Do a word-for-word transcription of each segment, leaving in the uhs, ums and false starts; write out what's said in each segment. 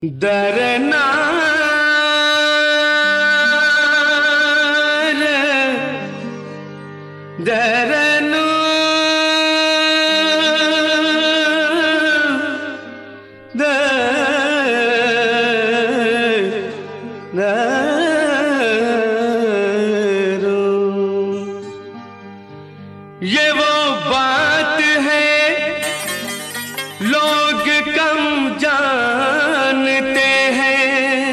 डरना डरनु ये वो बात है लोग कम जानते हैं,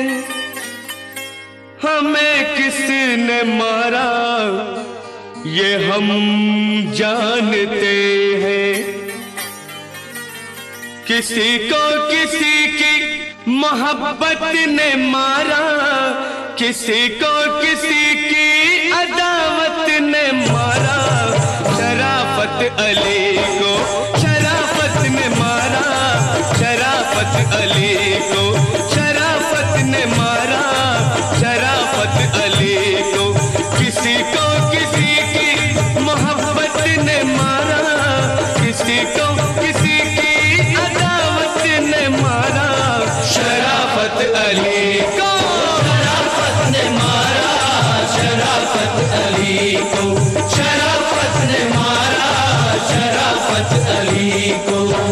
हमें किसने मारा ये हम जानते हैं। किसी को किसी की मोहब्बत ने मारा, किसी को किसी की अदावत ने मारा। शराफत अली को शराफत ने मारा, शराफत अली को शराफत ने मारा, शराफत अली को। किसी को किसी की मोहब्बत ने मारा, किसी को किसी की अदावत ने मारा। शराफत अली को शराफत ने मारा, शराफत अली को शराफत ने मारा, शराफत अली को।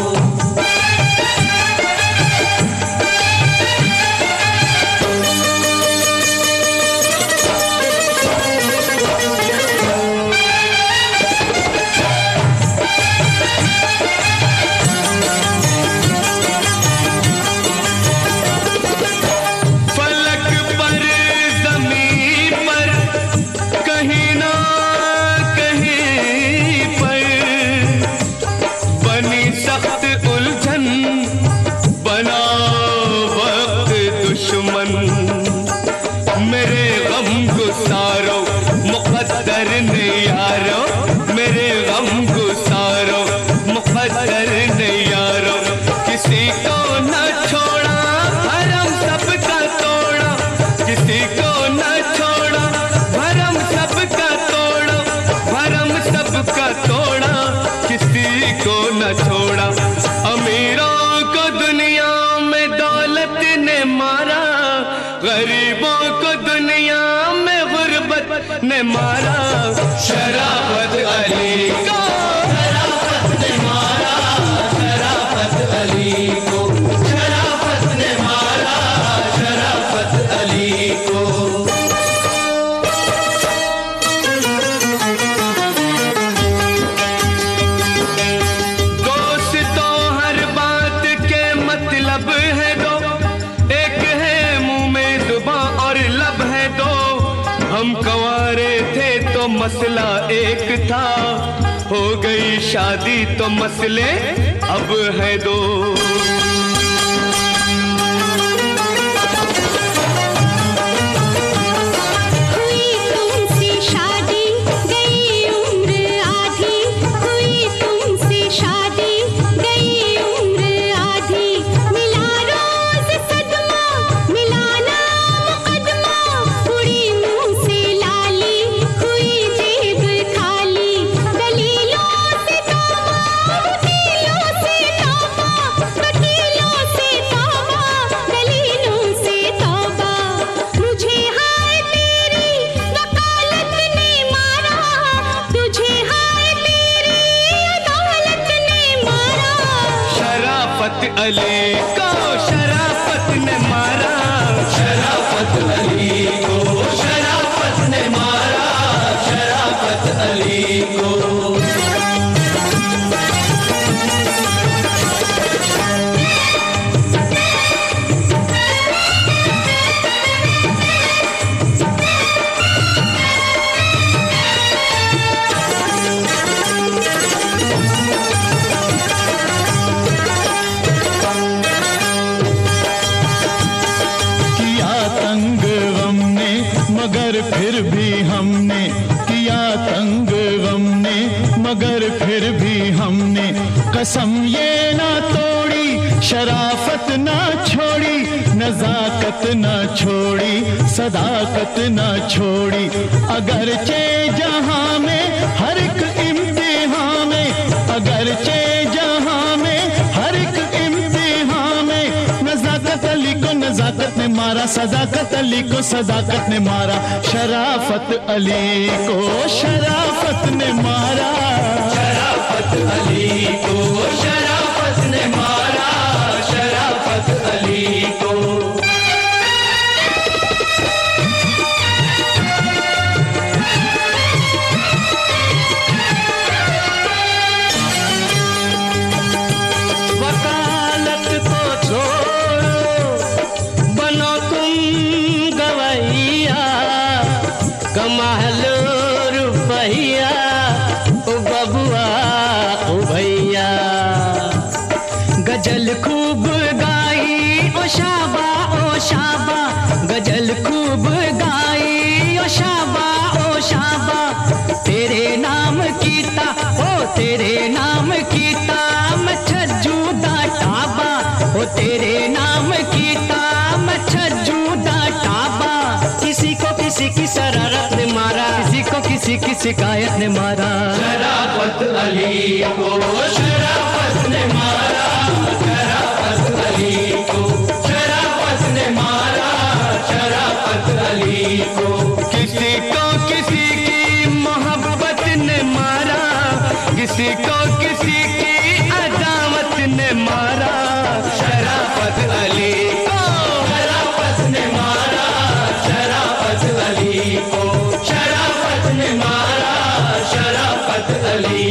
मेरे गम गुसारो मुक़द्दर ने यारो, मेरे गम गुसारो मुक़द्दर ने यारो। किसी को न छोड़ा भरम सबका तोड़ा, किसी को न छोड़ा भरम सबका तोड़ा, भरम सबका तोड़ा, किसी को न छोड़ा। अमीरों को दुनिया में दौलत ने मारा, गरीबों को दुनिया में गुर्बत ने मारा। शराफत अली को शराफत ने मारा, शराफत अली को शराफत ने मारा, शराफत अली को। दोस्तों हर बात के मतलब है दो, एक है मुंह में जुबां और लब है दो। हम कंवारे थे तो मसला एक था, हो गई शादी तो मसले अब है दो। अली को शराफत ने मारा, शराफत अली को शराफत ने मारा, शराफत अली को। मगर फिर भी हमने किया तंग गम ने, मगर फिर भी हमने कसम ये ना तोड़ी, शराफत ना छोड़ी, नज़ाकत ना छोड़ी, सदाकत ना छोड़ी। अगरचे जहां में हर एक इम्तिहान में, अगरचे जहां में हर एक इम्तिहान में, नज़ाकत अली को नजाकत ने मारा, सदाकत अली को सदाकत ने मारा, शराफत अली को शराफत ने मारा, शराफत अली को शराफत ने मारा, शराफत अली को। वकालत को छोड़ो बनो तुम गवैया, कमा लो रुपैया ओ बबुआ ओ भैया। गजल खूब गाई ओ शाबा ओ शाबा, गजल खूब गाई ओ शाबा ओ शाबा। तेरे नाम कीता ओ तेरे नाम कीता मैं छज्जू दा टाबा, ओ तेरे नाम कीता मैं छज्जू दा टाबा। किसी को किसी की शरारत ने मारा, किसी को किसी की शिकायत ने मारा, शराफत अली को शराफत ने मारा, शराफत अली को शराफत ने मारा, शराफत अली को। किसी को किसी की मोहब्बत ने मारा, किसी को किसी की अदावत ने मारा, शराफत अली को शराफत ने मारा, शराफत अली को शराफत ने मारा, शराफत अली